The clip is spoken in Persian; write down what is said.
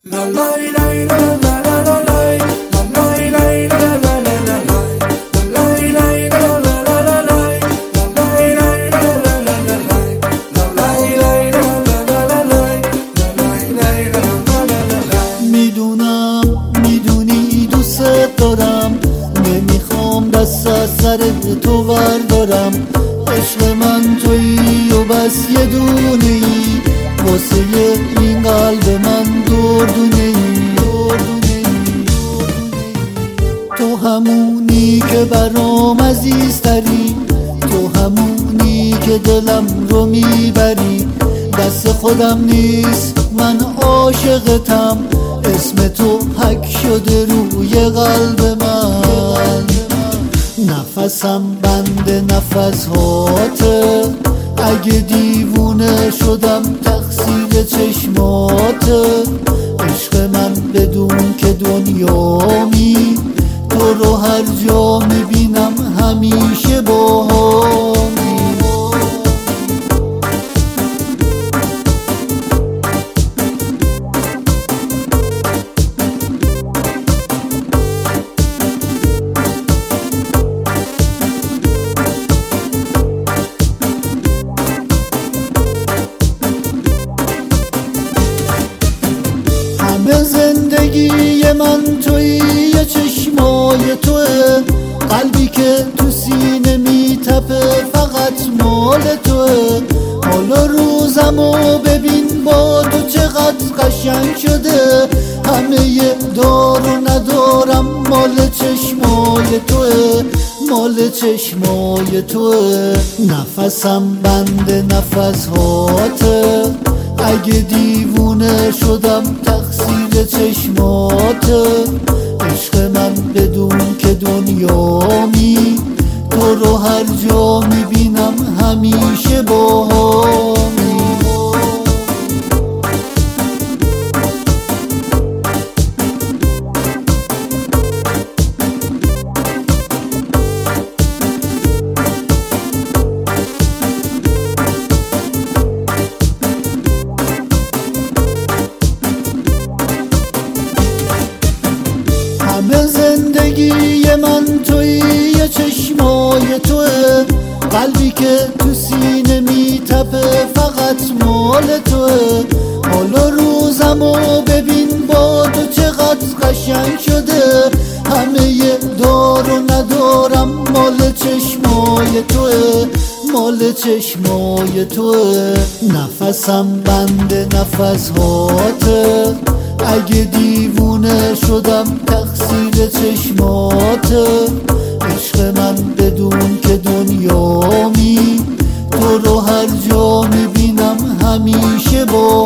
میدونی دوست دارم، نمیخوام دست از سر تو بردارم. عشق من تویی و بس یه دونه ای، واسه این قلب من دردونه ای. تو همونی که برام عزیزتری، تو همونی که دلم رو میبری. دست خودم نیست من عاشقتم، اسم تو حک شده روی قلب من. نفسم بند نفس هاته، اگه دیوونه شدم تقصیر چشماته. عشق من بدون که دنیامی، تو رو هر جا میبینم همیشه باهامی. همه زندگی من تویی، یه چشمای توه، قلبی که تو سینه میتپه فقط مال توه. حالا روزمو ببین با تو چقدر قشنگ شده، همه دار و ندارم مال چشمای توه، مال چشمای توه. نفسم بند نفس هاته، اگه دیوونه شدم تقصیر چشماته. عشق من بدون که دنیامی، تو رو هر جا میبینم همیشه باهامی. همه زندگی من تویی، یه چشمای توه، قلبی که تو سینه میتپه فقط مال توه. حالا روزمو ببین با تو چقدر قشنگ شده، همه دار و ندارم مال چشمای توه، مال چشمای توه. نفسم بند نفس هاته، اگه دیوونه شدم تقصیر چشماته. عشق من بدون که دنیامی، تو رو هر جا میبینم همیشه با